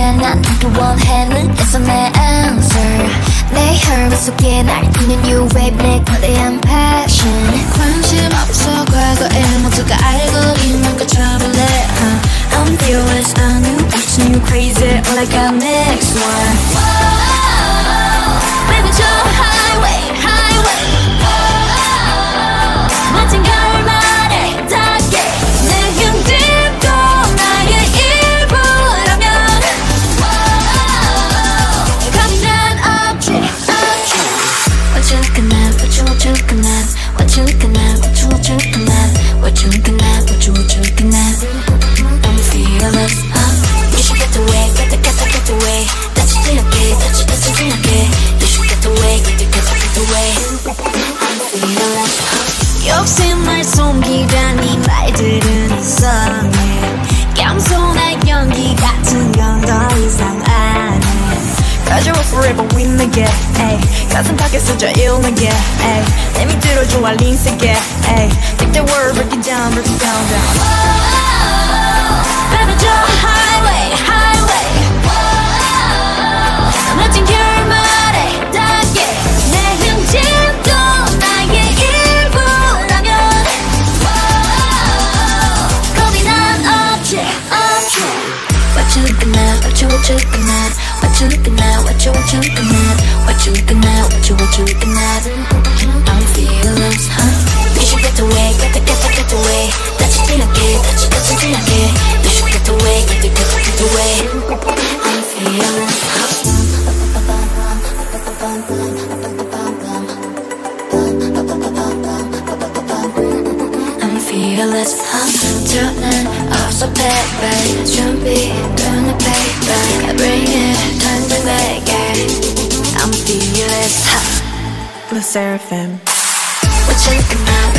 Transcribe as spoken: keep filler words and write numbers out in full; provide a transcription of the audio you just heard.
해 난 그 원해는 있어 내 answer 내 혈관 속에 날뛰는 new wave 내 거대한 passion 관심 없어 과거에 모두가 알고 있는 것처럼 내 I'm fearless I knew it's new crazy all I got next one Whoa, baby 저 highway highway Whoa, 멋진 결말에 닿게 내 견딜도 나의 일부라면 Whoa, 강인한 object object What you looking at what you what you looking at What you looking at what you what you looking at What you looking at what you what you looking at I'm fearless huh? You should get away get the get the get away That's still okay that's that's still okay You should get away get the get the get away I'm fearless huh? 욕심을 숨기라니 말들은 이상해 겸손한 연기 같은 건 더 이상 안 해 Cause you're forever with me yeah ay. 가슴 밖에 쓰자 illness yeah ay. 내미 들어줘 알린 세게 ay. Take the word break it down break it down down Whoa, baby 저 highway highway Whoa, 멋진 결말에 닿게 내 흔적도 나의 일부라면 Whoa, 겁이 난 object object What you looking at what you what you looking at What you looking at what you what you looking at What you looking at what you what you looking at I'm fearless huh You should get away get the get the get away That's still okay that's that's still okay You should get away get the get the get away I'm fearless huh I'm fearless huh turning off the paper 준비 doing the paper I bring it time to make it I'm fearless huh Blue Seraphim What you looking at